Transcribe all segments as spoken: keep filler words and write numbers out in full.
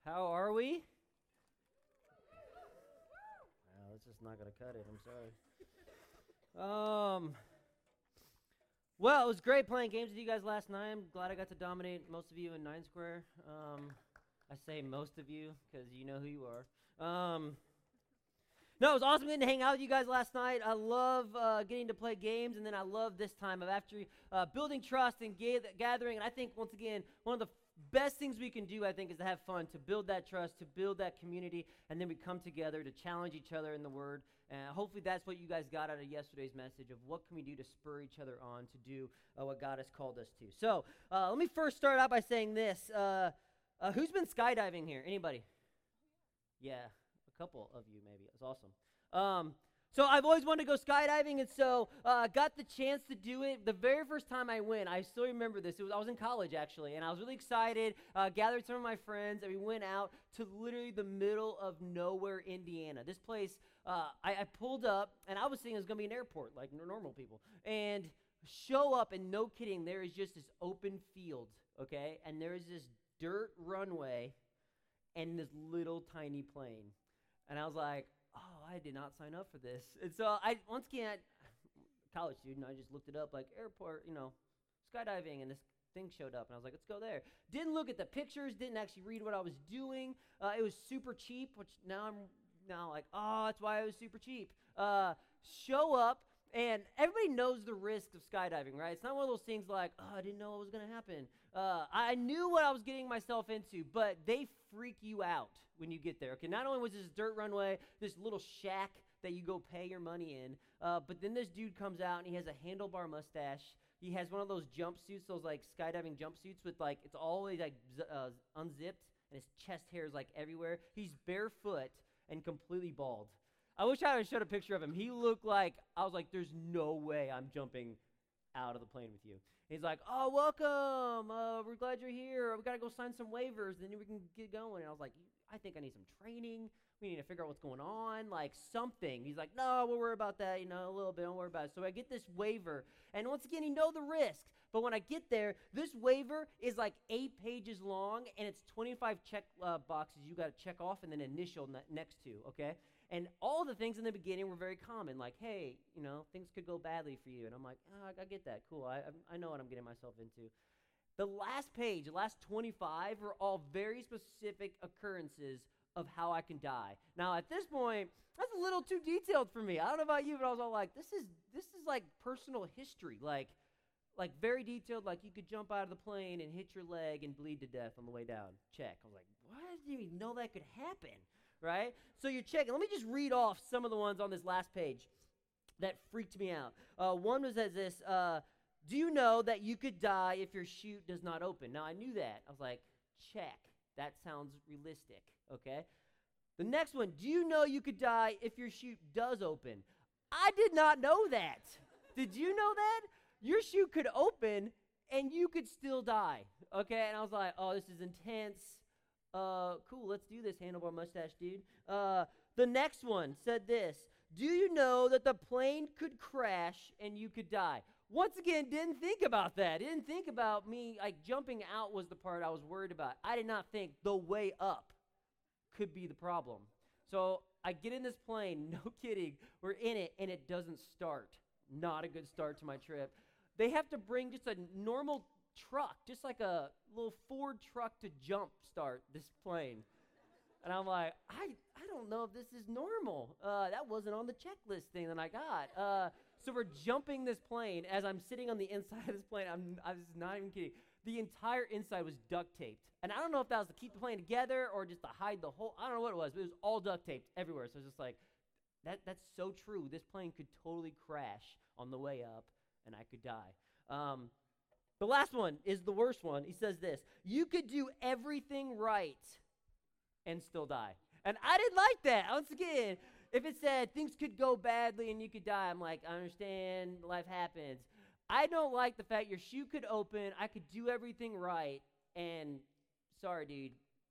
How are we? Wow, that's just not gonna cut it. I'm sorry. Um. Well, it was great playing games with you guys last night. I'm glad I got to dominate most of you in Nine Square. Um, I say most of you because you know who you are. Um. No, it was awesome getting to hang out with you guys last night. I love uh, getting to play games, and then I love this time of after uh, building trust and ga- gathering. And I think, once again, one of the best things we can do, I think, is to have fun, to build that trust, to build that community, and then we come together to challenge each other in the Word. And hopefully that's what you guys got out of yesterday's message of what can we do to spur each other on to do uh, what God has called us to. So uh, let me first start out by saying this. Uh, uh, who's been skydiving here? Anybody? Yeah. A couple of you, maybe. It was awesome. Um, so I've always wanted to go skydiving, and so I uh, got the chance to do it. The very first time I went, I still remember this. It was I was in college, actually, and I was really excited, uh, gathered some of my friends, and we went out to literally the middle of nowhere, Indiana. This place, uh, I, I pulled up, and I was thinking it was going to be an airport, like normal people, and show up, and no kidding, there is just this open field, okay, and there is this dirt runway and this little tiny plane. And I was like, oh, I did not sign up for this. And so I, once again, college student, I just looked it up, like airport, you know, skydiving, and this thing showed up. And I was like, let's go there. Didn't look at the pictures, didn't actually read what I was doing. Uh, it was super cheap, which now I'm now like, oh, that's why it was super cheap. Uh, show up, and everybody knows the risk of skydiving, right? It's not one of those things like, oh, I didn't know what was going to happen. Uh, I knew what I was getting myself into, but they freak you out when you get there. Okay, not only was this dirt runway, this little shack that you go pay your money in, uh, but then this dude comes out and he has a handlebar mustache. He has one of those jumpsuits, those like skydiving jumpsuits with like, it's always like z- uh, unzipped, and his chest hair is like everywhere. He's barefoot and completely bald. I wish I had showed a picture of him. He looked like, I was like, there's no way I'm jumping out of the plane with you. He's like, oh, welcome. Uh, we're glad you're here. We got to go sign some waivers, then we can get going. And I was like, I think I need some training. We need to figure out what's going on, like something. He's like, no, we'll worry about that, you know, a little bit. Don't worry about it. So I get this waiver. And once again, you know the risk. But when I get there, this waiver is like eight pages long, and it's twenty-five check uh, boxes you got to check off and then initial ne- next to, okay? And all the things in the beginning were very common, like, hey, you know, things could go badly for you. And I'm like, oh, I, I get that. Cool. I, I know what I'm getting myself into. The last page, the last twenty-five, are all very specific occurrences of how I can die. Now, at this point, that's a little too detailed for me. I don't know about you, but I was all like, this is this is like personal history, like like very detailed, like you could jump out of the plane and hit your leg and bleed to death on the way down. Check. I was like, what? I didn't even know that could happen, right? So you're checking. Let me just read off some of the ones on this last page that freaked me out. Uh, one was as this, uh, do you know that you could die if your chute does not open? Now, I knew that. I was like, check. That sounds realistic, okay? The next one, do you know you could die if your chute does open? I did not know that. Did you know that? Your chute could open and you could still die, okay? And I was like, oh, this is intense. Uh, cool, let's do this, handlebar mustache dude. Uh, the next one said this, do you know that the plane could crash and you could die? Once again, didn't think about that. Didn't think about me, like jumping out was the part I was worried about. I did not think the way up could be the problem. So I get in this plane, no kidding, we're in it, and it doesn't start. Not a good start to my trip. They have to bring just a normal truck, just like a little Ford truck to jump start this plane. And I'm like, I, I don't know if this is normal. Uh, that wasn't on the checklist thing that I got. Uh, so we're jumping this plane. As I'm sitting on the inside of this plane, I'm, I was not even kidding. The entire inside was duct taped. And I don't know if that was to keep the plane together or just to hide the whole, I don't know what it was, but it was all duct taped everywhere. So it was just like, that, that's so true. This plane could totally crash on the way up, and I could die. Um, the last one is the worst one. He says this, you could do everything right and still die. And I didn't like that. Once again, if it said things could go badly and you could die, I'm like, I understand, life happens. I don't like the fact your chute could open, I could do everything right, and sorry, dude,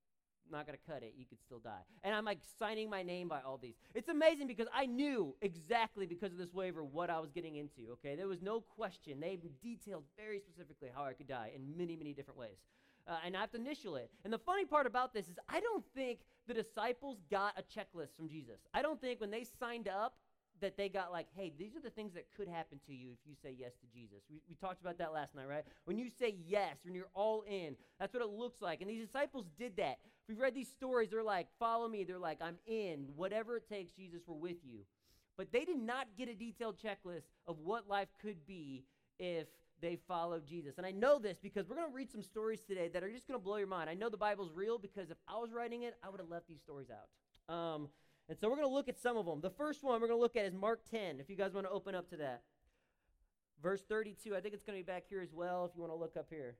not going to cut it. You could still die. And I'm like signing my name by all these. It's amazing because I knew exactly because of this waiver what I was getting into, okay? There was no question. They detailed very specifically how I could die in many, many different ways. uh, and I have to initial it. And the funny part about this is I don't think the disciples got a checklist from Jesus. I don't think when they signed up that they got like, hey, these are the things that could happen to you if you say yes to Jesus. We, we talked about that last night, right? When you say yes, when you're all in, that's what it looks like. And these disciples did that. If we've read these stories, they're like, follow me. They're like, I'm in. Whatever it takes, Jesus, we're with you. But they did not get a detailed checklist of what life could be if they followed Jesus. And I know this because we're going to read some stories today that are just going to blow your mind. I know the Bible's real because if I was writing it, I would have left these stories out. Um, and so we're going to look at some of them. The first one we're going to look at is Mark ten, if you guys want to open up to that. Verse thirty-two, I think it's going to be back here as well if you want to look up here.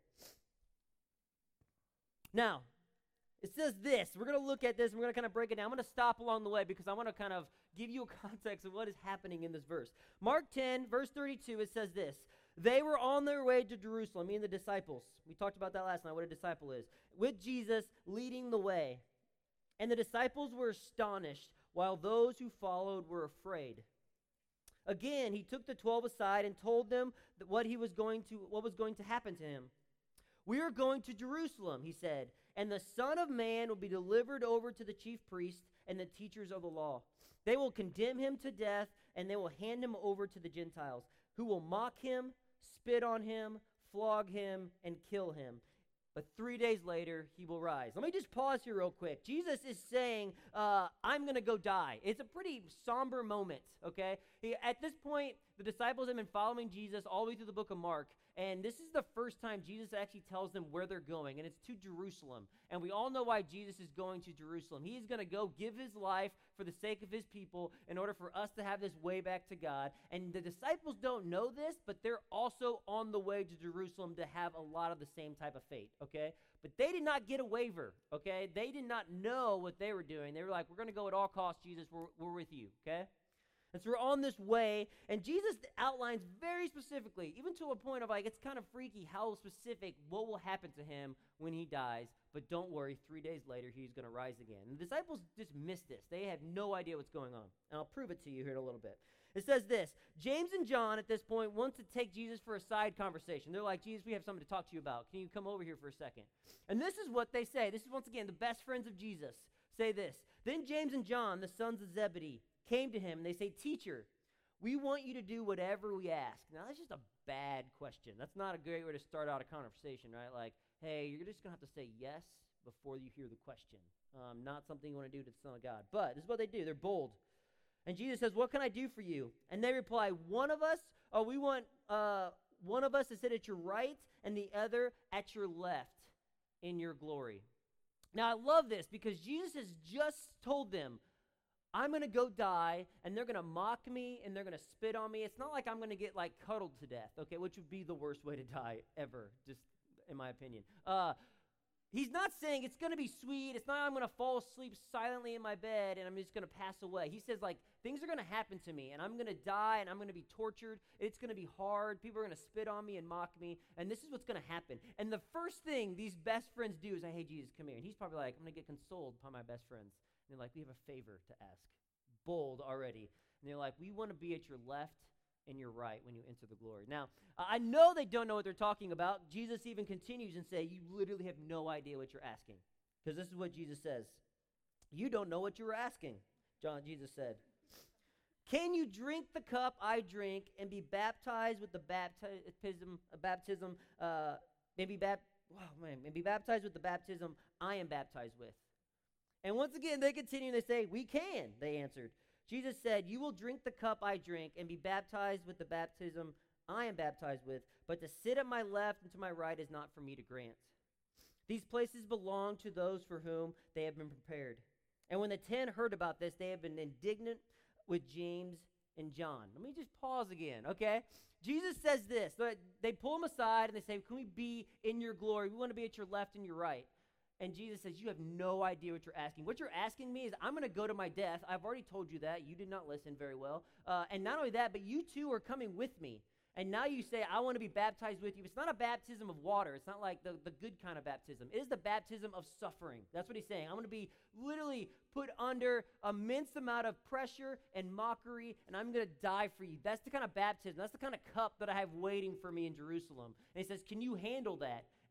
Now, it says this. We're going to look at this, and we're going to kind of break it down. I'm going to stop along the way because I want to kind of give you a context of what is happening in this verse. Mark ten, verse thirty-two, it says this. They were on their way to Jerusalem, me and the disciples. We talked about that last night, what a disciple is. With Jesus leading the way. And the disciples were astonished, while those who followed were afraid. Again, he took the twelve aside and told them that what he was going to, what was going to happen to him. We are going to Jerusalem, he said, and the Son of Man will be delivered over to the chief priests and the teachers of the law. They will condemn him to death, and they will hand him over to the Gentiles, who will mock him, spit on him, flog him, and kill him. But three days later, he will rise. Let me just pause here real quick. Jesus is saying, uh, I'm going to go die. It's a pretty somber moment, okay? He, at this point, the disciples have been following Jesus all the way through the book of Mark. And this is the first time Jesus actually tells them where they're going, and it's to Jerusalem. And we all know why Jesus is going to Jerusalem. He's going to go give his life for the sake of his people in order for us to have this way back to God. And the disciples don't know this, but they're also on the way to Jerusalem to have a lot of the same type of fate, okay? But they did not get a waiver, okay? They did not know what they were doing. They were like, we're going to go at all costs, Jesus. We're, we're with you, okay? And so we're on this way, and Jesus outlines very specifically, even to a point of like, it's kind of freaky how specific what will happen to him when he dies. But don't worry, three days later, he's going to rise again. And the disciples just missed this. They have no idea what's going on. And I'll prove it to you here in a little bit. It says this, James and John at this point want to take Jesus for a side conversation. They're like, Jesus, we have something to talk to you about. Can you come over here for a second? And this is what they say. This is, once again, the best friends of Jesus say this. Then James and John, the sons of Zebedee, came to him, and they say, Teacher, we want you to do whatever we ask. Now, that's just a bad question. That's not a great way to start out a conversation, right? Like, hey, you're just going to have to say yes before you hear the question. Um, not something you want to do to the Son of God. But this is what they do. They're bold. And Jesus says, what can I do for you? And they reply, one of us, or we want uh, one of us to sit at your right and the other at your left in your glory. Now, I love this because Jesus has just told them, I'm going to go die, and they're going to mock me, and they're going to spit on me. It's not like I'm going to get, like, cuddled to death, okay, which would be the worst way to die ever, just in my opinion. Uh, he's not saying it's going to be sweet. It's not I'm going to fall asleep silently in my bed, and I'm just going to pass away. He says, like, things are going to happen to me, and I'm going to die, and I'm going to be tortured. It's going to be hard. People are going to spit on me and mock me, and this is what's going to happen. And the first thing these best friends do is, hey, Jesus, come here. And he's probably like, I'm going to get consoled by my best friends. And they're like, we have a favor to ask. Bold already. And they're like, we want to be at your left and your right when you enter the glory. Now, I know they don't know what they're talking about. Jesus even continues and say, you literally have no idea what you're asking. Because this is what Jesus says. You don't know what you were asking, John, Jesus said. Can you drink the cup I drink and be baptized with the baptism, baptism, uh, maybe, bap- oh man, and be baptized with the baptism I am baptized with? And once again, they continue, and they say, we can, they answered. Jesus said, you will drink the cup I drink and be baptized with the baptism I am baptized with, but to sit at my left and to my right is not for me to grant. These places belong to those for whom they have been prepared. And when the ten heard about this, they have been indignant with James and John. Let me just pause again, okay? Jesus says this. They pull him aside, and they say, can we be in your glory? We want to be at your left and your right. And Jesus says, you have no idea what you're asking. What you're asking me is, I'm going to go to my death. I've already told you that. You did not listen very well. Uh, and not only that, but you two are coming with me. And now you say, I want to be baptized with you. It's not a baptism of water. It's not like the, the good kind of baptism. It is the baptism of suffering. That's what he's saying. I'm going to be literally put under immense amount of pressure and mockery, and I'm going to die for you. That's the kind of baptism. That's the kind of cup that I have waiting for me in Jerusalem. And he says, can you handle that?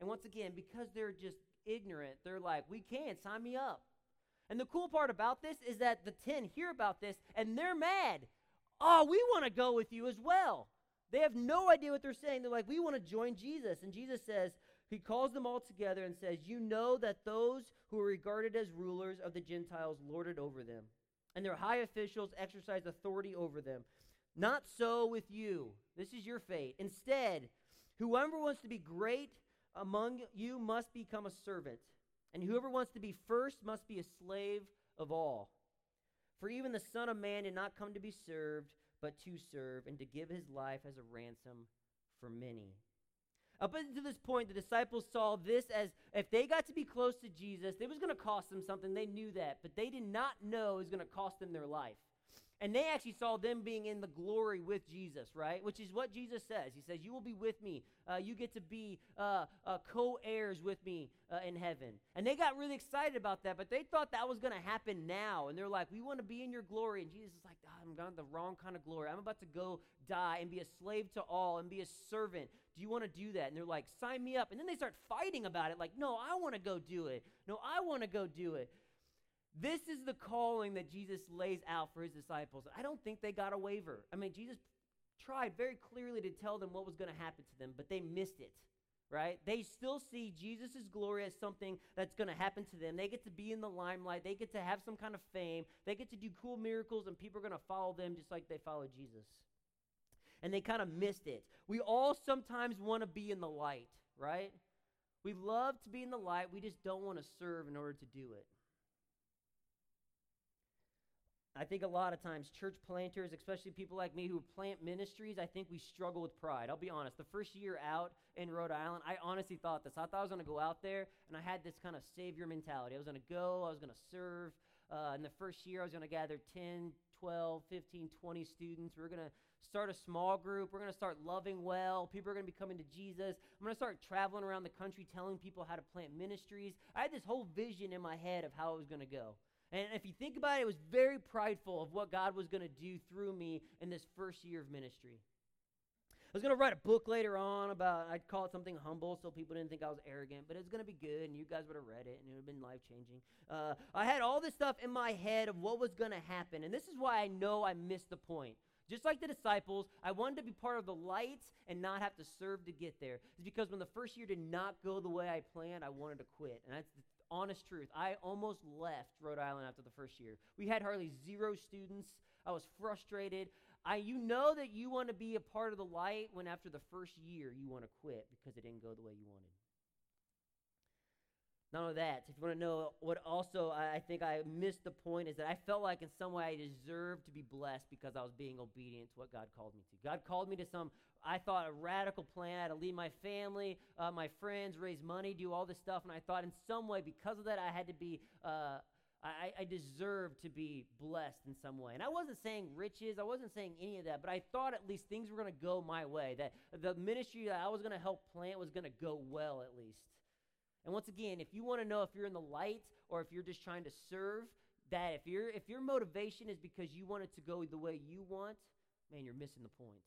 And once again, because they're just ignorant, they're like, we can't, sign me up. And the cool part about this is that the ten hear about this, and they're mad. Oh, we want to go with you as well. They have no idea what they're saying. They're like, we want to join Jesus. And Jesus says, he calls them all together and says, you know that those who are regarded as rulers of the Gentiles lord it over them, and their high officials exercise authority over them. Not so with you. This is your fate. Instead, whoever wants to be great among you must become a servant, and whoever wants to be first must be a slave of all. For even the Son of Man did not come to be served, but to serve, and to give his life as a ransom for many. Up until this point, the disciples saw this as if they got to be close to Jesus, it was going to cost them something. They knew that, but they did not know it was going to cost them their life. And they actually saw them being in the glory with Jesus, right? Which is what Jesus says. He says, you will be with me. Uh, you get to be uh, uh, co-heirs with me uh, in heaven. And they got really excited about that, but they thought that was going to happen now. And they're like, we want to be in your glory. And Jesus is like, oh, I'm going the wrong kind of glory. I'm about to go die and be a slave to all and be a servant. Do you want to do that? And they're like, sign me up. And then they start fighting about it. Like, no, I want to go do it. No, I want to go do it. This is the calling that Jesus lays out for his disciples. I don't think they got a waiver. I mean, Jesus tried very clearly to tell them what was going to happen to them, but they missed it, right? They still see Jesus' glory as something that's going to happen to them. They get to be in the limelight. They get to have some kind of fame. They get to do cool miracles, and people are going to follow them just like they followed Jesus. And they kind of missed it. We all sometimes want to be in the light, right? We love to be in the light. We just don't want to serve in order to do it. I think a lot of times church planters, especially people like me who plant ministries, I think we struggle with pride. I'll be honest. The first year out in Rhode Island, I honestly thought this. I thought I was going to go out there, and I had this kind of savior mentality. I was going to go. I was going to serve. Uh, in the first year, I was going to gather ten, twelve, fifteen, twenty students. We were going to start a small group. We're going to start loving well. People are going to be coming to Jesus. I'm going to start traveling around the country telling people how to plant ministries. I had this whole vision in my head of how it was going to go. And if you think about it, it was very prideful of what God was going to do through me in this first year of ministry. I was going to write a book later on about, I'd call it something humble so people didn't think I was arrogant, but it was going to be good, and you guys would have read it, and it would have been life-changing. Uh, I had all this stuff in my head of what was going to happen, and this is why I know I missed the point. Just like the disciples, I wanted to be part of the light and not have to serve to get there. It's because when the first year did not go the way I planned, I wanted to quit, and that's the honest truth. I almost left Rhode Island after the first year. We had hardly zero students. I was frustrated. I, you know that you want to be a part of the light when after the first year you want to quit because it didn't go the way you wanted. Not only that, if you want to know what also I, I think I missed the point is that I felt like in some way I deserved to be blessed because I was being obedient to what God called me to. God called me to some, I thought, a radical plan. I had to leave my family, uh, my friends, raise money, do all this stuff, and I thought in some way because of that I had to be, uh, I, I deserved to be blessed in some way. And I wasn't saying riches, I wasn't saying any of that, but I thought at least things were going to go my way, that the ministry that I was going to help plant was going to go well at least. And once again, if you want to know if you're in the light or if you're just trying to serve, that if your if your motivation is because you want it to go the way you want, man, you're missing the point.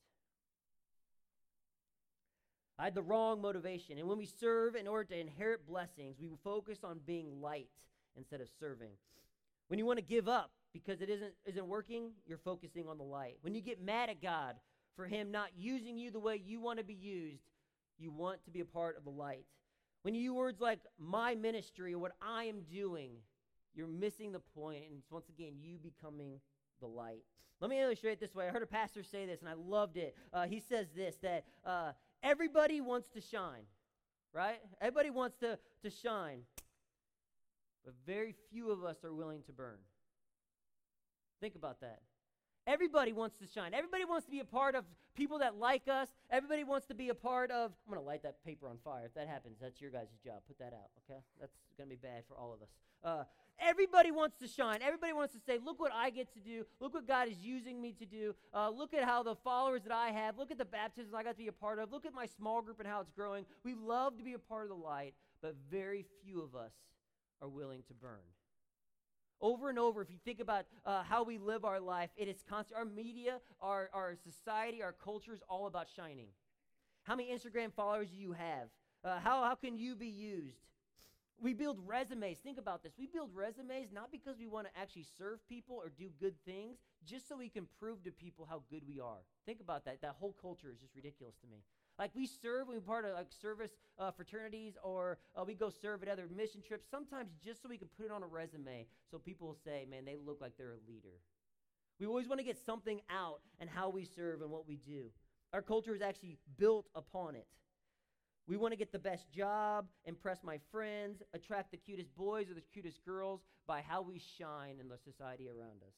I had the wrong motivation. And when we serve in order to inherit blessings, we focus on being light instead of serving. When you want to give up because it isn't isn't working, you're focusing on the light. When you get mad at God for him not using you the way you want to be used, you want to be a part of the light. When you use words like my ministry or what I am doing, you're missing the point, and it's once again you becoming the light. Let me illustrate it this way. I heard a pastor say this, and I loved it. Uh, he says this, that uh, everybody wants to shine, right? Everybody wants to, to shine, but very few of us are willing to burn. Think about that. Everybody wants to shine. Everybody wants to be a part of people that like us. Everybody wants to be a part of, I'm going to light that paper on fire. If that happens, that's your guys' job. Put that out, okay? That's going to be bad for all of us. Uh, everybody wants to shine. Everybody wants to say, look what I get to do. Look what God is using me to do. Uh, look at how the followers that I have. Look at the baptisms I got to be a part of. Look at my small group and how it's growing. We love to be a part of the light, but very few of us are willing to burn. Over and over, if you think about uh, how we live our life, it is constant. Our media, our, our society, our culture is all about shining. How many Instagram followers do you have? Uh, how, how can you be used? We build resumes. Think about this. We build resumes not because we want to actually serve people or do good things, just so we can prove to people how good we are. Think about that. That whole culture is just ridiculous to me. Like we serve when we're part of like service uh, fraternities, or uh, we go serve at other mission trips, sometimes just so we can put it on a resume so people will say, man, they look like they're a leader. We always want to get something out in how we serve and what we do. Our culture is actually built upon it. We want to get the best job, impress my friends, attract the cutest boys or the cutest girls by how we shine in the society around us.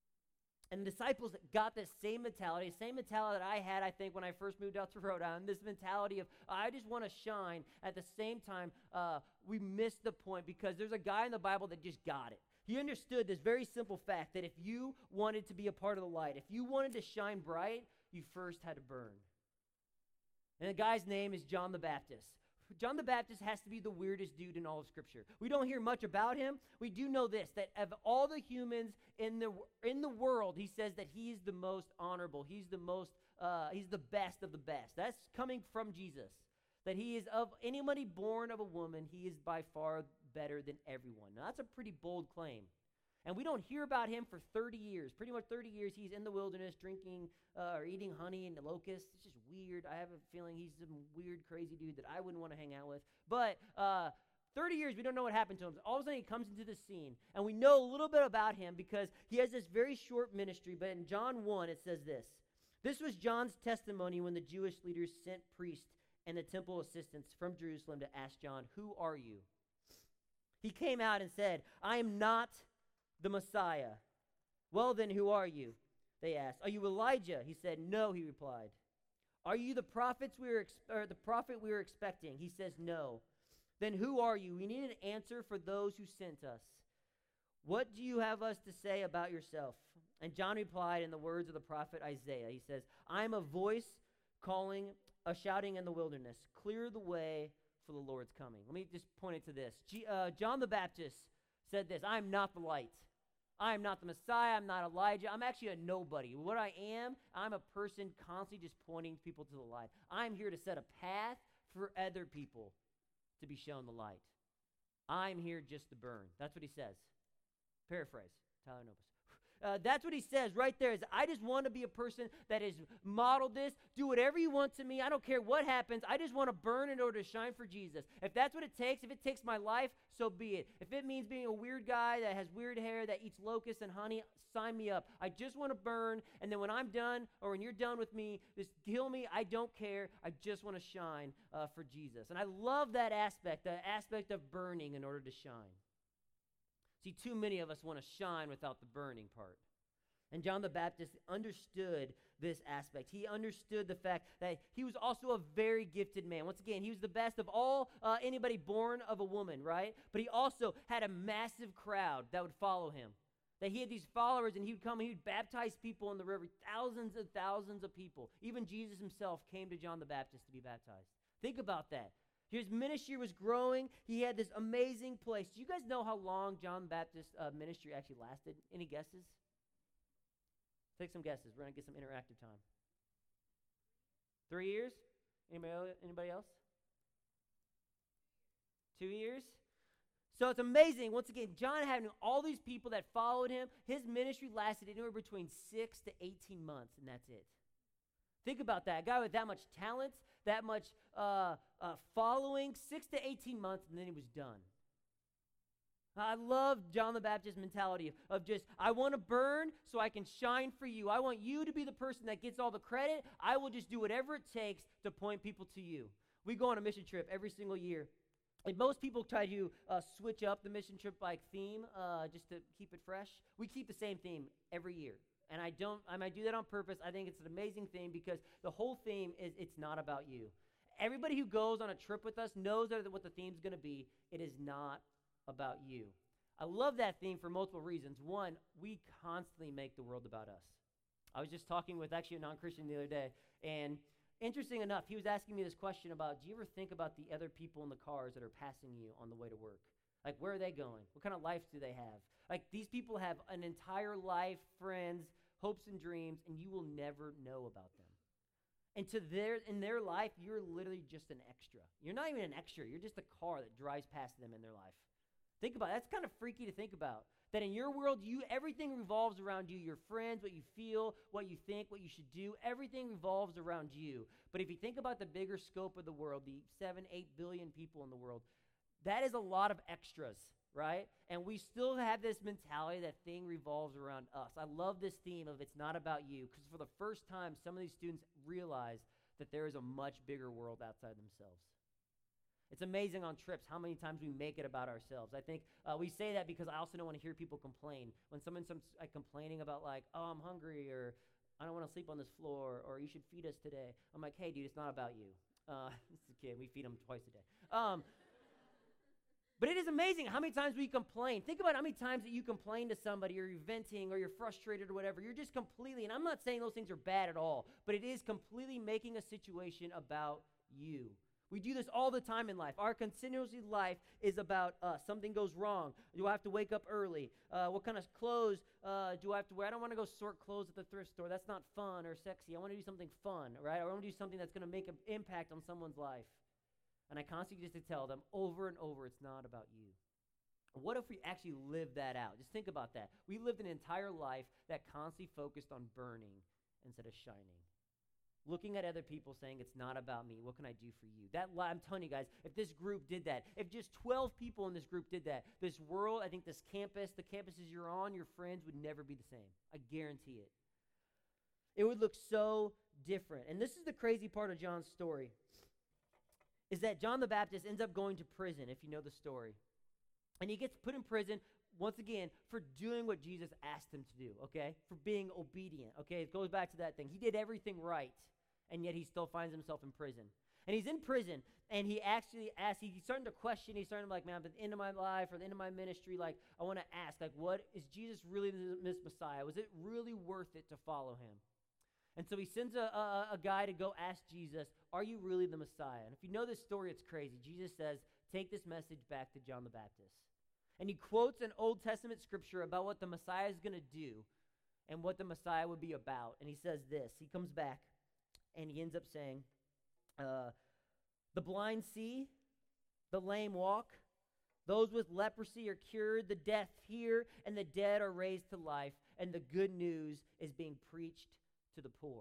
And the disciples got this same mentality, same mentality that I had, I think, when I first moved out to Rhode Island, this mentality of, I just want to shine. At the same time, uh, we missed the point because there's a guy in the Bible that just got it. He understood this very simple fact that if you wanted to be a part of the light, if you wanted to shine bright, you first had to burn. And the guy's name is John the Baptist. John the Baptist has to be the weirdest dude in all of Scripture. We don't hear much about him. We do know this, that of all the humans in the in the world, he says that he is the most honorable. He's the most, uh, he's the best of the best. That's coming from Jesus. That he is of anybody born of a woman, he is by far better than everyone. Now, that's a pretty bold claim. And we don't hear about him for thirty years. Pretty much thirty years, he's in the wilderness drinking uh, or eating honey and locusts. It's just weird. I have a feeling he's some weird, crazy dude that I wouldn't want to hang out with. But uh, thirty years, we don't know what happened to him. All of a sudden, he comes into the scene. And we know a little bit about him because he has this very short ministry. But in John one, it says this. This was John's testimony when the Jewish leaders sent priests and the temple assistants from Jerusalem to ask John, who are you? He came out and said, I am not the Messiah. Well then, who are you? They asked. Are you Elijah? He said, no, he replied. Are you the prophets we were ex- or the prophet we were expecting? He says, no. Then who are you? We need an answer for those who sent us. What do you have us to say about yourself? And John replied in the words of the prophet Isaiah. He says, I am a voice calling, a shouting in the wilderness. Clear the way for the Lord's coming. Let me just point it to this. G- uh, John the Baptist said this, I am not the light. I am not the Messiah. I'm not Elijah. I'm actually a nobody. What I am, I'm a person constantly just pointing people to the light. I'm here to set a path for other people to be shown the light. I'm here just to burn. That's what he says. Paraphrase, Tyler Novus. Uh, that's what he says right there is, I just want to be a person that has modeled this. Do whatever you want to me. I don't care what happens. I just want to burn in order to shine for Jesus. If that's what it takes, if it takes my life, so be it. If it means being a weird guy that has weird hair, that eats locusts and honey, sign me up. I just want to burn, and then when I'm done, or when you're done with me, just kill me. I don't care. I just want to shine uh, for Jesus. And I love that aspect, the aspect of burning in order to shine. See, too many of us want to shine without the burning part. And John the Baptist understood this aspect. He understood the fact that he was also a very gifted man. Once again, he was the best of all uh, anybody born of a woman, right? But he also had a massive crowd that would follow him. That he had these followers, and he would come and he would baptize people in the river, thousands and thousands of people. Even Jesus himself came to John the Baptist to be baptized. Think about that. His ministry was growing. He had this amazing place. Do you guys know how long John the Baptist's uh, ministry actually lasted? Any guesses? Take some guesses. We're going to get some interactive time. Three years? Anybody else? Anybody else? Two years? So it's amazing. Once again, John having all these people that followed him, his ministry lasted anywhere between six to eighteen months, and that's it. Think about that. A guy with that much talent, that much uh, uh, following, six to eighteen months, and then he was done. I love John the Baptist's mentality of, of just, I want to burn so I can shine for you. I want you to be the person that gets all the credit. I will just do whatever it takes to point people to you. We go on a mission trip every single year. And most people try to uh, switch up the mission trip like theme uh, just to keep it fresh. We keep the same theme every year. And I don't, I might do that on purpose. I think it's an amazing theme because the whole theme is it's not about you. Everybody who goes on a trip with us knows that what the theme's going to be. It is not about you. I love that theme for multiple reasons. One, we constantly make the world about us. I was just talking with actually a non-Christian the other day, and interesting enough, he was asking me this question about, do you ever think about the other people in the cars that are passing you on the way to work? Like, where are they going? What kind of life do they have? Like, these people have an entire life, friends, hopes and dreams, and you will never know about them. And to their in their life, you're literally just an extra. You're not even an extra. You're just a car that drives past them in their life. Think about it. That's kind of freaky to think about. That in your world, you everything revolves around you. Your friends, what you feel, what you think, what you should do, everything revolves around you. But if you think about the bigger scope of the world, the seven, eight billion people in the world, that is a lot of extras, right? And we still have this mentality that thing revolves around us. I love this theme of it's not about you, because for the first time, some of these students realize that there is a much bigger world outside themselves. It's amazing on trips how many times we make it about ourselves. I think uh, we say that because I also don't want to hear people complain. When someone's some, like, complaining about like, oh, I'm hungry, or I don't want to sleep on this floor, or you should feed us today. I'm like, hey, dude, it's not about you. Uh, this is a kid. We feed them twice a day. Um, but it is amazing how many times we complain. Think about how many times that you complain to somebody, or you're venting, or you're frustrated, or whatever. You're just completely, and I'm not saying those things are bad at all, but it is completely making a situation about you. We do this all the time in life. Our continuously life is about us. Something goes wrong. Do I have to wake up early? Uh, what kind of clothes uh, do I have to wear? I don't want to go sort clothes at the thrift store. That's not fun or sexy. I want to do something fun, right? I want to do something that's going to make an impact on someone's life. And I constantly just to tell them over and over, it's not about you. What if we actually live that out? Just think about that. We lived an entire life that constantly focused on burning instead of shining. Looking at other people saying, it's not about me. What can I do for you? That I'm telling you guys, if this group did that, if just twelve people in this group did that, this world, I think this campus, the campuses you're on, your friends would never be the same. I guarantee it. It would look so different. And this is the crazy part of John's story, is that John the Baptist ends up going to prison, if you know the story. And he gets put in prison, once again, for doing what Jesus asked him to do, okay? For being obedient, okay? It goes back to that thing. He did everything right, and yet he still finds himself in prison. And he's in prison, and he actually asks, he's starting to question, he's starting to be like, man, at the end of my life or the end of my ministry, like, I want to ask, like, what, is Jesus really this Messiah? Was it really worth it to follow him? And so he sends a, a, a guy to go ask Jesus, are you really the Messiah? And if you know this story, it's crazy. Jesus says, take this message back to John the Baptist. And he quotes an Old Testament scripture about what the Messiah is going to do and what the Messiah would be about. And he says this. He comes back, and he ends up saying, uh, the blind see, the lame walk, those with leprosy are cured, the deaf hear, and the dead are raised to life, and the good news is being preached to the poor.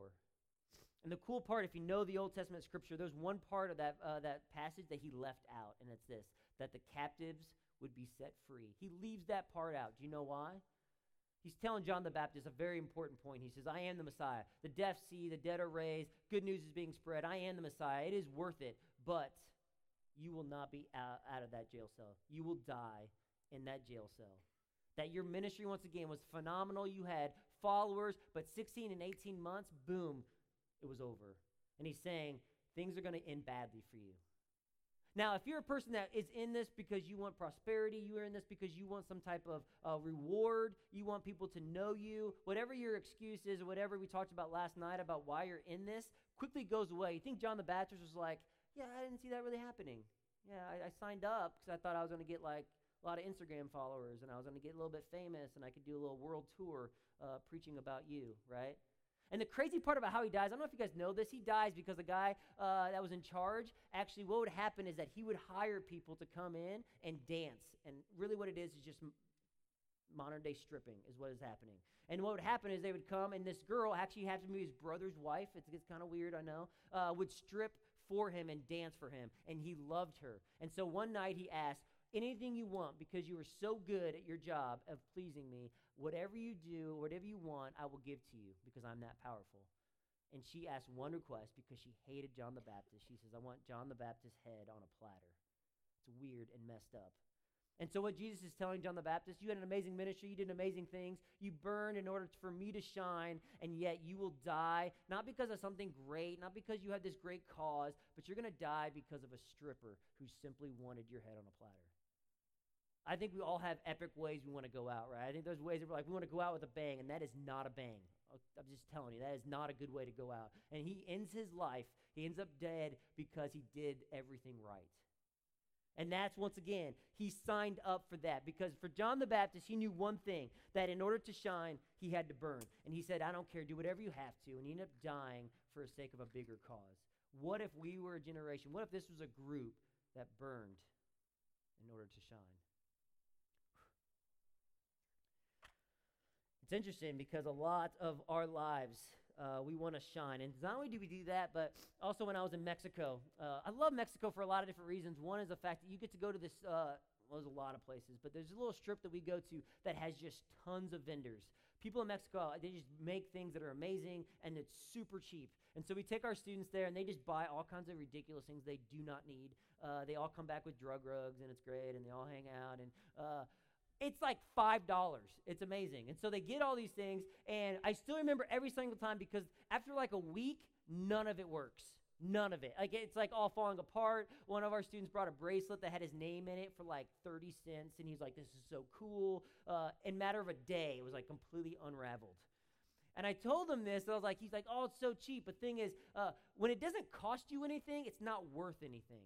And the cool part, if you know the Old Testament scripture, there's one part of that, uh, that passage that he left out, and it's this, that the captives would be set free. He leaves that part out. Do you know why? He's telling John the Baptist a very important point. He says, I am the Messiah. The deaf see, the dead are raised, good news is being spread. I am the Messiah. It is worth it, but you will not be out, out of that jail cell. You will die in that jail cell. That your ministry, once again, was phenomenal. You had followers, but sixteen and eighteen months, boom, it was over. And he's saying, things are going to end badly for you. Now, if you're a person that is in this because you want prosperity, you are in this because you want some type of uh, reward, you want people to know you, whatever your excuse is or whatever we talked about last night about why you're in this, quickly goes away. You think John the Baptist was like, yeah, I didn't see that really happening. Yeah, I, I signed up because I thought I was going to get like a lot of Instagram followers and I was going to get a little bit famous and I could do a little world tour uh, preaching about you, right? And the crazy part about how he dies, I don't know if you guys know this, he dies because the guy uh, that was in charge, actually what would happen is that he would hire people to come in and dance. And really what it is is just m- modern day stripping is what is happening. And what would happen is they would come, and this girl actually happened to be his brother's wife, it gets kind of weird, I know, uh, would strip for him and dance for him. And he loved her. And so one night he asked, anything you want, because you were so good at your job of pleasing me, whatever you do, whatever you want, I will give to you because I'm that powerful. And she asked one request because she hated John the Baptist. She says, I want John the Baptist's head on a platter. It's weird and messed up. And so what Jesus is telling John the Baptist, you had an amazing ministry, you did amazing things, you burned in order for me to shine, and yet you will die, not because of something great, not because you have this great cause, but you're going to die because of a stripper who simply wanted your head on a platter. I think we all have epic ways we want to go out, right? I think there's ways that we're like, we want to go out with a bang, and that is not a bang. I'm just telling you, that is not a good way to go out. And he ends his life, he ends up dead because he did everything right. And that's, once again, he signed up for that because for John the Baptist, he knew one thing, that in order to shine, he had to burn. And he said, I don't care, do whatever you have to. And he ended up dying for the sake of a bigger cause. What if we were a generation? What if this was a group that burned in order to shine? It's interesting because a lot of our lives, uh, we want to shine. And not only do we do that, but also when I was in Mexico, uh, I love Mexico for a lot of different reasons. One is the fact that you get to go to this, uh, well, there's a lot of places, but there's a little strip that we go to that has just tons of vendors. People in Mexico, they just make things that are amazing, and it's super cheap. And so we take our students there, and they just buy all kinds of ridiculous things they do not need. Uh, they all come back with drug rugs, and it's great, and they all hang out, and uh, it's like five dollars. It's amazing. And so they get all these things, and I still remember every single time because after like a week, none of it works. None of it. Like it's like all falling apart. One of our students brought a bracelet that had his name in it for like thirty cents, and he's like, this is so cool. Uh, in a matter of a day, it was like completely unraveled. And I told him this, and I was like, he's like, oh, it's so cheap. But thing is, uh, when it doesn't cost you anything, it's not worth anything.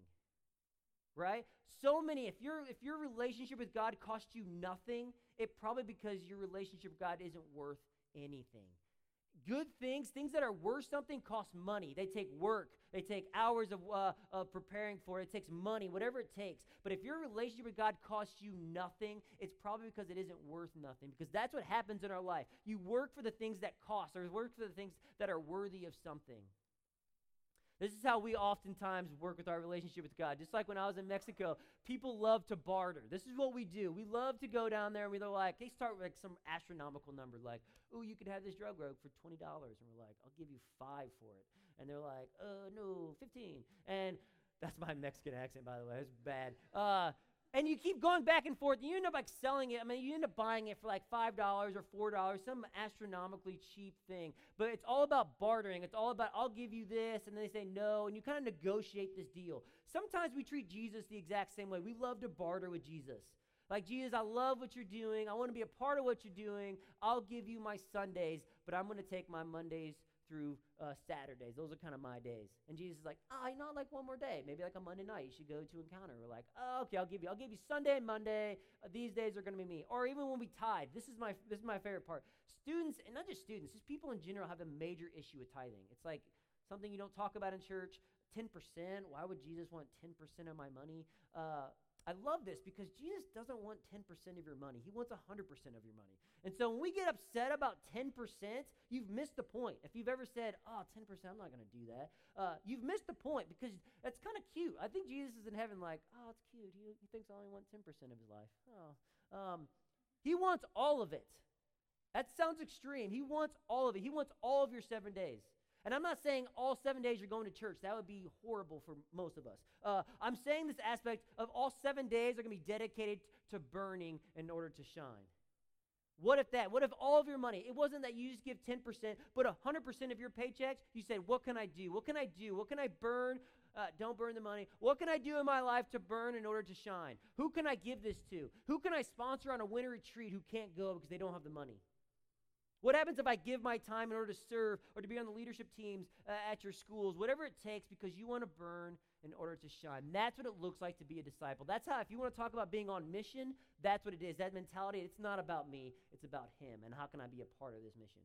Right? So many, if your if your relationship with God costs you nothing, it probably because your relationship with God isn't worth anything. Good things, things that are worth something cost money. They take work. They take hours of uh, uh, preparing for it. It takes money, whatever it takes. But if your relationship with God costs you nothing, it's probably because it isn't worth nothing. Because that's what happens in our life. You work for the things that cost, or work for the things that are worthy of something. This is how we oftentimes work with our relationship with God. Just like when I was in Mexico, people love to barter. This is what we do. We love to go down there and we're like, they start with like some astronomical number, like, oh, you could have this drug rug for twenty dollars. And we're like, I'll give you five for it. And they're like, uh, no, fifteen. And that's my Mexican accent, by the way. It's bad. Uh, And you keep going back and forth. And you end up like selling it. I mean, you end up buying it for like five dollars or four dollars, some astronomically cheap thing. But it's all about bartering. It's all about, I'll give you this. And then they say no. And you kind of negotiate this deal. Sometimes we treat Jesus the exact same way. We love to barter with Jesus. Like, Jesus, I love what you're doing. I want to be a part of what you're doing. I'll give you my Sundays, but I'm going to take my Mondays through uh, Saturdays. Those are kind of my days. And Jesus is like, ah, oh, you know, like one more day. Maybe like a Monday night you should go to Encounter. We're like, oh, okay, I'll give you. I'll give you Sunday and Monday. Uh, these days are going to be me. Or even when we tithe. This is my this is my favorite part. Students, and not just students, just people in general have a major issue with tithing. It's like something you don't talk about in church. ten percent. Why would Jesus want ten percent of my money? Uh, I love this because Jesus doesn't want ten percent of your money. He wants one hundred percent of your money. And so when we get upset about ten percent, you've missed the point. If you've ever said, oh, ten percent, I'm not going to do that, uh, you've missed the point because that's kind of cute. I think Jesus is in heaven like, oh, it's cute. He, he thinks I only want ten percent of his life. Oh. Um, he wants all of it. That sounds extreme. He wants all of it. He wants all of your seven days. And I'm not saying all seven days you're going to church. That would be horrible for most of us. Uh, I'm saying this aspect of all seven days are going to be dedicated to burning in order to shine. What if that? What if all of your money, it wasn't that you just give ten percent, but one hundred percent of your paychecks, you said, what can I do? What can I do? What can I burn? Uh, don't burn the money. What can I do in my life to burn in order to shine? Who can I give this to? Who can I sponsor on a winter retreat who can't go because they don't have the money? What happens if I give my time in order to serve or to be on the leadership teams uh, at your schools, whatever it takes because you want to burn in order to shine? That's what it looks like to be a disciple. That's how, if you want to talk about being on mission, that's what it is. That mentality, it's not about me, it's about him. And how can I be a part of this mission?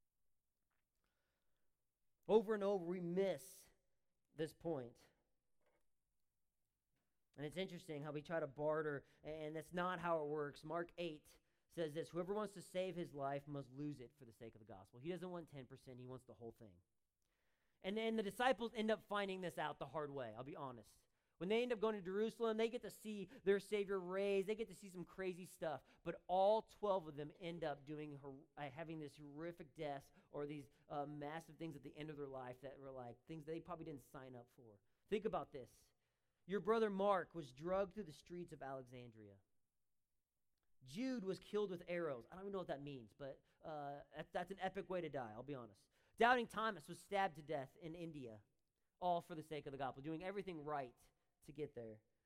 Over and over, we miss this point. And it's interesting how we try to barter, and that's not how it works. Mark eight says this, whoever wants to save his life must lose it for the sake of the gospel. He doesn't want ten percent, he wants the whole thing. And then the disciples end up finding this out the hard way, I'll be honest. When they end up going to Jerusalem, they get to see their Savior raised, they get to see some crazy stuff, but all twelve of them end up doing uh, having this horrific deaths or these uh, massive things at the end of their life that were like things they probably didn't sign up for. Think about this. Your brother Mark was drugged through the streets of Alexandria. Jude was killed with arrows. I don't even know what that means, but uh, that, that's an epic way to die, I'll be honest. Doubting Thomas was stabbed to death in India, all for the sake of the gospel, doing everything right to get there.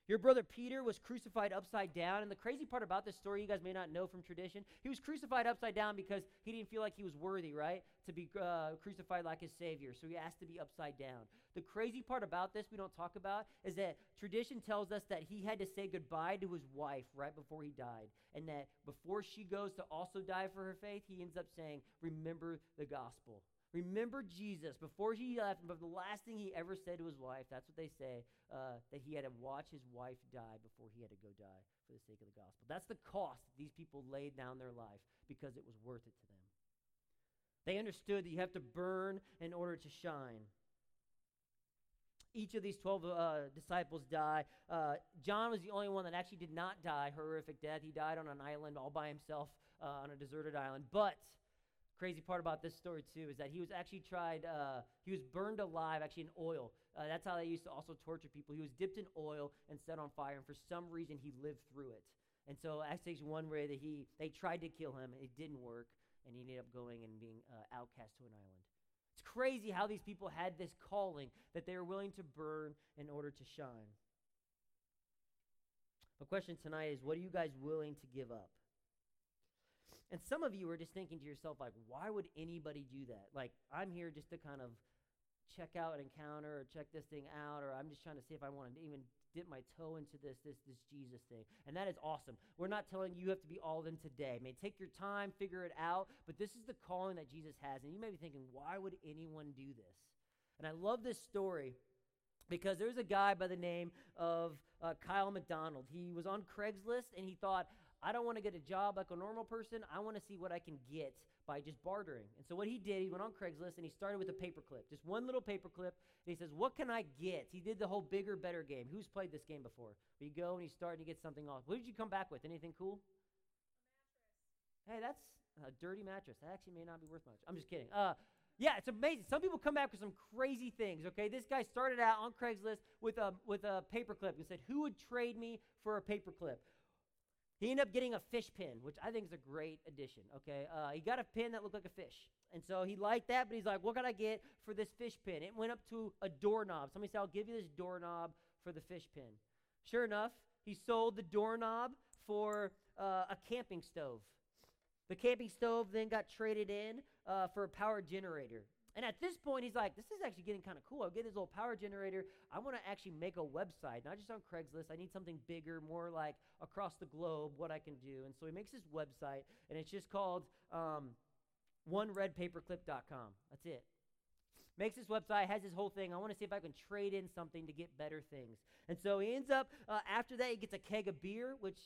Your brother Peter was crucified upside down. And the crazy part about this story, you guys may not know from tradition, he was crucified upside down because he didn't feel like he was worthy, right, to be uh, crucified like his Savior. So he asked to be upside down. The crazy part about this we don't talk about is that tradition tells us that he had to say goodbye to his wife right before he died. And that before she goes to also die for her faith, he ends up saying, remember the gospel. Remember Jesus. Before he left, but the last thing he ever said to his wife, that's what they say, uh, that he had to watch his wife die before he had to go die for the sake of the gospel. That's the cost that these people laid down their life because it was worth it to them. They understood that you have to burn in order to shine. Each of these twelve uh, disciples die. Uh, John was the only one that actually did not die horrific death. He died on an island all by himself uh, on a deserted island. But crazy part about this story, too, is that he was actually tried, uh, he was burned alive, actually in oil. Uh, that's how they used to also torture people. He was dipped in oil and set on fire, and for some reason, he lived through it. And so Acts takes one way that he, they tried to kill him, and it didn't work, and he ended up going and being uh, outcast to an island. It's crazy how these people had this calling that they were willing to burn in order to shine. The question tonight is, what are you guys willing to give up? And some of you are just thinking to yourself, like, why would anybody do that? Like, I'm here just to kind of check out an encounter or check this thing out, or I'm just trying to see if I want to even dip my toe into this, this, this Jesus thing. And that is awesome. We're not telling you you have to be all in today. I mean, take your time, figure it out, but this is the calling that Jesus has. And you may be thinking, why would anyone do this? And I love this story because there's a guy by the name of uh, Kyle McDonald. He was on Craigslist, and he thought, I don't want to get a job like a normal person. I want to see what I can get by just bartering. And so what he did, he went on Craigslist, and he started with a paperclip, just one little paperclip. And he says, what can I get? He did the whole bigger, better game. Who's played this game before? Where you go and you start and you get something off. What did you come back with? Anything cool? A mattress. Hey, that's a dirty mattress. That actually may not be worth much. I'm just kidding. Uh, yeah, it's amazing. Some people come back with some crazy things, okay? This guy started out on Craigslist with a, with a paperclip. He said, who would trade me for a paperclip? He ended up getting a fish pin, which I think is a great addition, okay? Uh, he got a pin that looked like a fish. And so he liked that, but he's like, what can I get for this fish pin? It went up to a doorknob. Somebody said, I'll give you this doorknob for the fish pin. Sure enough, he sold the doorknob for uh, a camping stove. The camping stove then got traded in uh, for a power generator. And at this point, he's like, this is actually getting kind of cool. I'll get this little power generator. I want to actually make a website, not just on Craigslist. I need something bigger, more like across the globe, what I can do. And so he makes this website, and it's just called um, one red paperclip dot com. That's it. Makes this website, has this whole thing. I want to see if I can trade in something to get better things. And so he ends up, uh, after that, he gets a keg of beer, which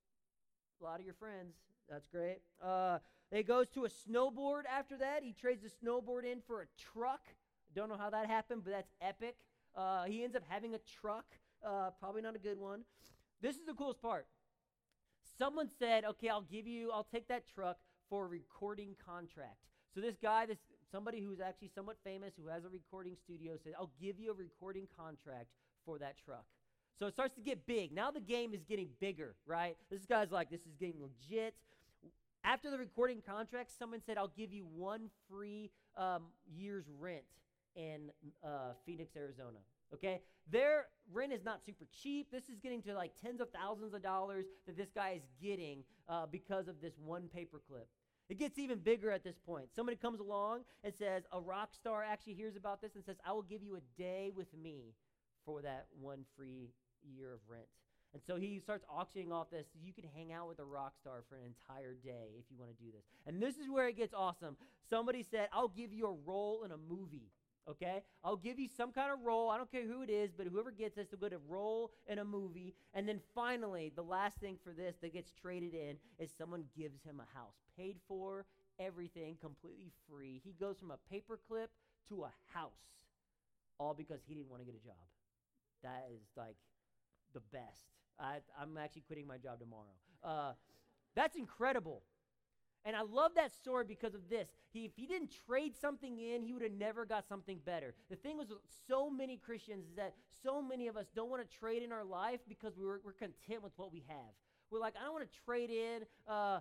a lot of your friends, that's great. Uh, he goes to a snowboard after that. He trades the snowboard in for a truck. Don't know how that happened, but that's epic. Uh, he ends up having a truck. Uh, probably not a good one. This is the coolest part. Someone said, okay, I'll give you, I'll take that truck for a recording contract. So this guy, this somebody who's actually somewhat famous, who has a recording studio, said, I'll give you a recording contract for that truck. So it starts to get big. Now the game is getting bigger, right? This guy's like, this is getting legit. After the recording contract, someone said, I'll give you one free um, year's rent in uh, Phoenix, Arizona. Okay? Their rent is not super cheap. This is getting to like tens of thousands of dollars that this guy is getting uh, because of this one paperclip. It gets even bigger at this point. Somebody comes along and says, a rock star actually hears about this and says, I will give you a day with me for that one free year of rent. And so he starts auctioning off this. You can hang out with a rock star for an entire day if you want to do this. And this is where it gets awesome. Somebody said, I'll give you a role in a movie, okay? I'll give you some kind of role. I don't care who it is, but whoever gets this, they'll get a role in a movie. And then finally, the last thing for this that gets traded in is someone gives him a house. Paid for, everything, completely free. He goes from a paperclip to a house, all because he didn't want to get a job. That is like the best. I, I'm actually quitting my job tomorrow. Uh, that's incredible. And I love that story because of this. He, if he didn't trade something in, he would have never got something better. The thing was with so many Christians is that so many of us don't want to trade in our life because we're, we're content with what we have. We're like, I don't want to trade in, uh,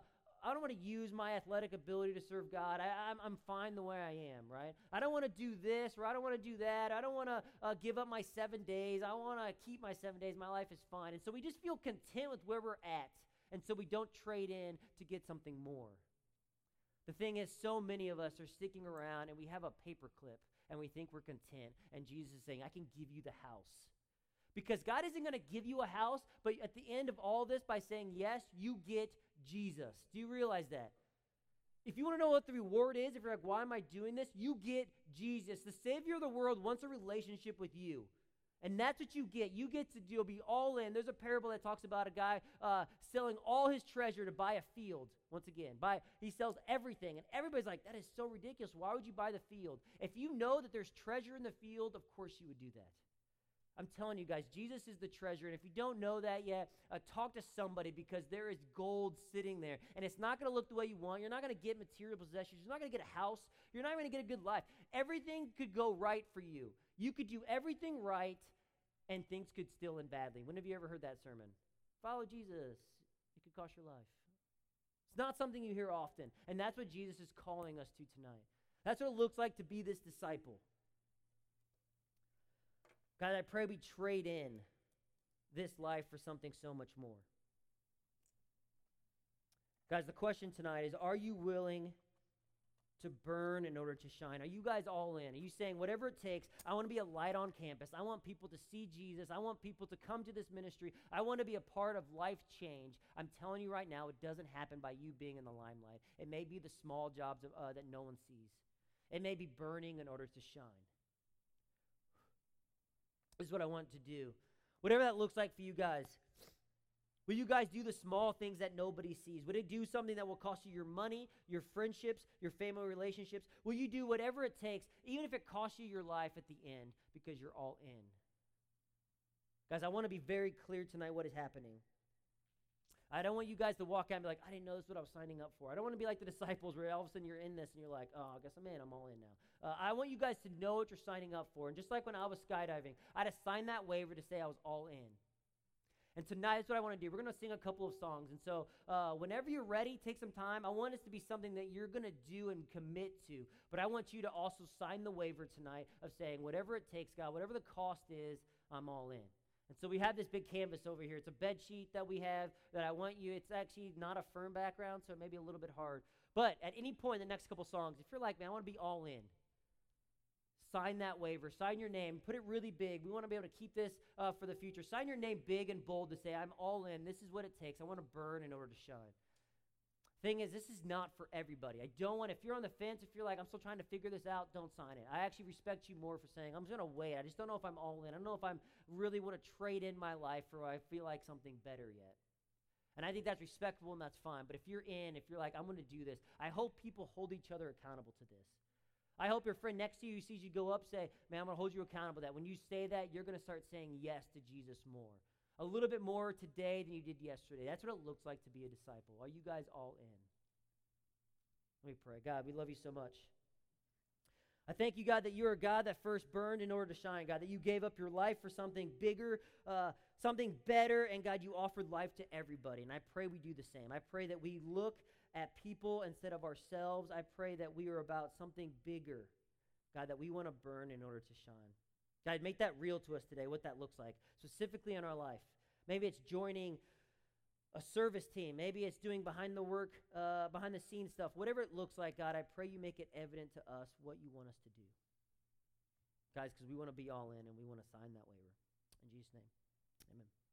I don't want to use my athletic ability to serve God. I, I'm, I'm fine the way I am, right? I don't want to do this, or I don't want to do that. I don't want to uh, give up my seven days. I want to keep my seven days. My life is fine. And so we just feel content with where we're at, and so we don't trade in to get something more. The thing is, so many of us are sticking around, and we have a paperclip, and we think we're content, and Jesus is saying, I can give you the house. Because God isn't going to give you a house, but at the end of all this, by saying yes, you get Jesus. Do you realize that? If you want to know what the reward is, if you're like, why am I doing this? You get Jesus. The Savior of the world wants a relationship with you. And that's what you get. You get to do, be all in. There's a parable that talks about a guy uh, selling all his treasure to buy a field. Once again, buy, he sells everything. And everybody's like, that is so ridiculous. Why would you buy the field? If you know that there's treasure in the field, of course you would do that. I'm telling you guys, Jesus is the treasure. And if you don't know that yet, uh, talk to somebody, because there is gold sitting there. And it's not going to look the way you want. You're not going to get material possessions. You're not going to get a house. You're not going to get a good life. Everything could go right for you. You could do everything right, and things could still end badly. When have you ever heard that sermon? Follow Jesus. It could cost your life. It's not something you hear often. And that's what Jesus is calling us to tonight. That's what it looks like to be this disciple. God, I pray we trade in this life for something so much more. Guys, the question tonight is, are you willing to burn in order to shine? Are you guys all in? Are you saying, whatever it takes, I want to be a light on campus. I want people to see Jesus. I want people to come to this ministry. I want to be a part of life change. I'm telling you right now, it doesn't happen by you being in the limelight. It may be the small jobs of, uh, that no one sees. It may be burning in order to shine. This is what I want to do. Whatever that looks like for you guys. Will you guys do the small things that nobody sees? Would it do something that will cost you your money, your friendships, your family relationships? Will you do whatever it takes, even if it costs you your life at the end, because you're all in? Guys, I want to be very clear tonight what is happening. I don't want you guys to walk out and be like, I didn't know this is what I was signing up for. I don't want to be like the disciples where all of a sudden you're in this and you're like, oh, I guess I'm in. I'm all in now. Uh, I want you guys to know what you're signing up for. And just like when I was skydiving, I had to sign that waiver to say I was all in. And tonight, that's what I want to do. We're going to sing a couple of songs. And so uh, whenever you're ready, take some time. I want this to be something that you're going to do and commit to. But I want you to also sign the waiver tonight of saying, whatever it takes, God, whatever the cost is, I'm all in. And so we have this big canvas over here. It's a bed sheet that we have that I want you. It's actually not a firm background, so it may be a little bit hard. But at any point in the next couple songs, if you're like, man, I want to be all in, sign that waiver. Sign your name. Put it really big. We want to be able to keep this uh, for the future. Sign your name big and bold to say, I'm all in. This is what it takes. I want to burn in order to shine. Thing is, this is not for everybody. I don't want, if you're on the fence, if you're like, I'm still trying to figure this out, don't sign it. I actually respect you more for saying, I'm just going to wait. I just don't know if I'm all in. I don't know if I'm really want to trade in my life or I feel like something better yet. And I think that's respectable and that's fine. But if you're in, if you're like, I'm going to do this, I hope people hold each other accountable to this. I hope your friend next to you who sees you go up say, man, I'm going to hold you accountable to that. When you say that, you're going to start saying yes to Jesus more. A little bit more today than you did yesterday. That's what it looks like to be a disciple. Are you guys all in? Let me pray. God, we love you so much. I thank you, God, that you are a God that first burned in order to shine, God, that you gave up your life for something bigger, uh, something better, and God, you offered life to everybody. And I pray we do the same. I pray that we look at people instead of ourselves. I pray that we are about something bigger, God, that we want to burn in order to shine. God, make that real to us today, what that looks like, specifically in our life. Maybe it's joining a service team. Maybe it's doing behind the work, uh, behind the scenes stuff. Whatever it looks like, God, I pray you make it evident to us what you want us to do. Guys, because we want to be all in and we want to sign that waiver. In Jesus' name, amen.